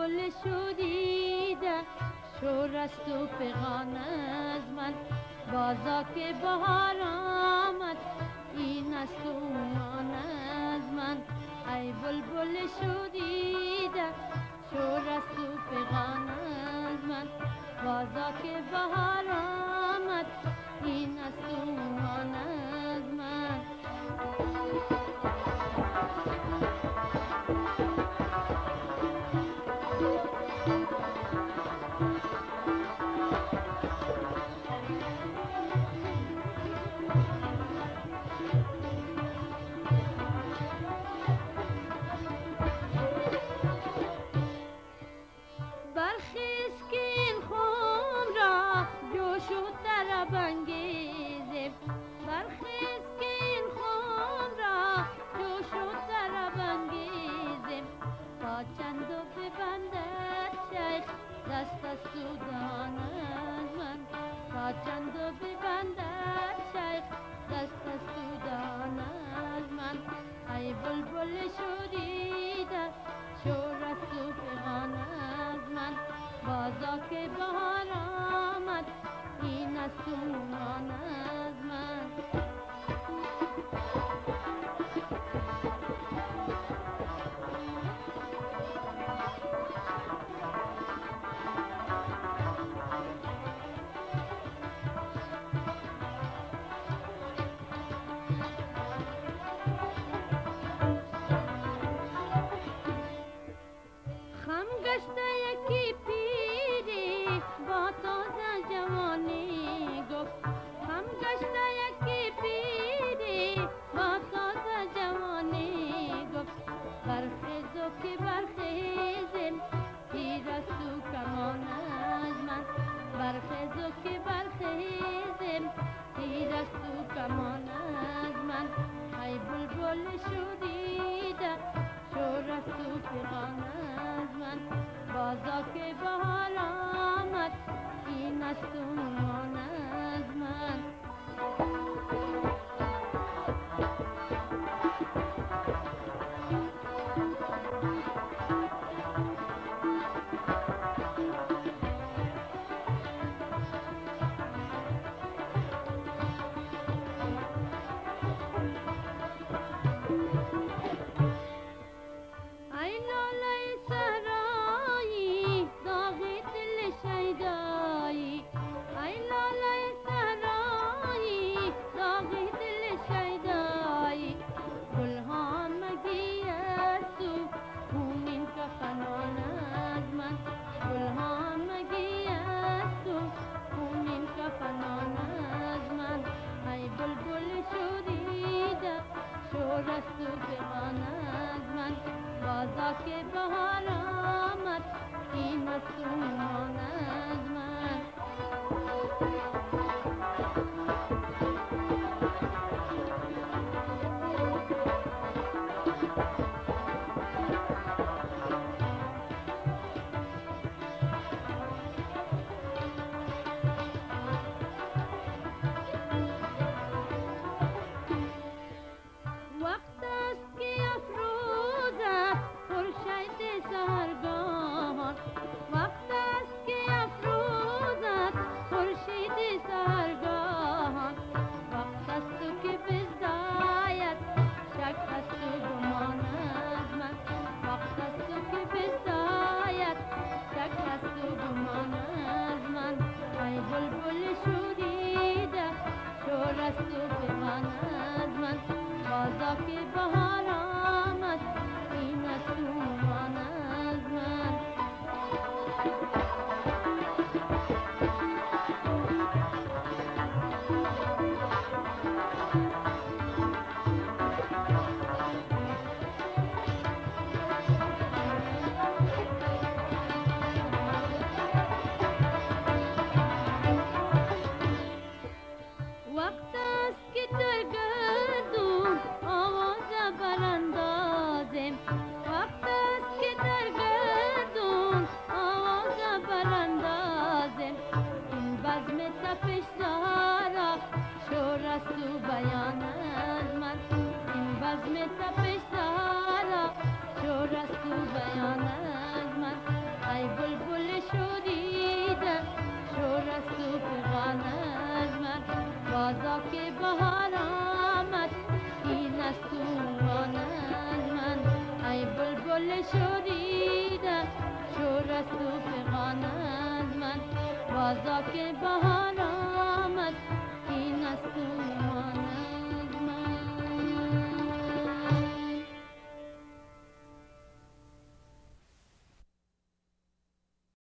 بلبل شوریده شور است و فغان از من بازا که بهار آمد این است و آن از من ای بلبل شوریده شور است و فغان از من بازا که بهار آمد این است و آن از من برخیز که این خم را جوش و طرب انگیزیم برخیز که این خم را جوش و طرب انگیزیم تا چند و ببندد شیخ دست از سودان از من تا چند و ببندد شیخ دست از سودان از من ای بلبل شوریده شور است و فغان از من بازا که بهار آمد این است و آن از من خم گشته یکی پیری با تازه جوانی گفت خم گشته یکی پیری با تازه جوانی گفت برخیز و که برخیزیم تیر است و کمان از من برخیز و که برخیزیم تیر است و کمان از من ای بلبل شوریده شور است و فغان از من بازا که بهار آمد این است و آن از من ای لاله سرایی داغی دل شیدایی ای لاله سرایی داغی دل شیدایی گلها مگی است و خونین کفنان از من گلها مگی است و خونین کفنان از من ای بلبل شوریده شور است و فغان از من بازا که بهار آمد این است و آن از من وقت است که افروزد خورشید سحرگاهان وقت است که افروزد خورشید سحرگاهان وقت است که بزداید شک است و گمان از من وقت است که بزداید شک است و گمان از من ای بلبل شوریده شور است و فغان از من بازا که بهار آمد این است و آن از من وقت است که در گردون آواز براندازیم وقت است که در گردون آواز براندازیم این بزم تپش زارا شور است و بیان از من این بزم تپش زارا شور است و بیان از من شوریده شور است و فغان از من بازا که بهار آمد این است و آن از من ای بلبل شوریده شور است و فغان از من بازا که بهار آمد این است و آن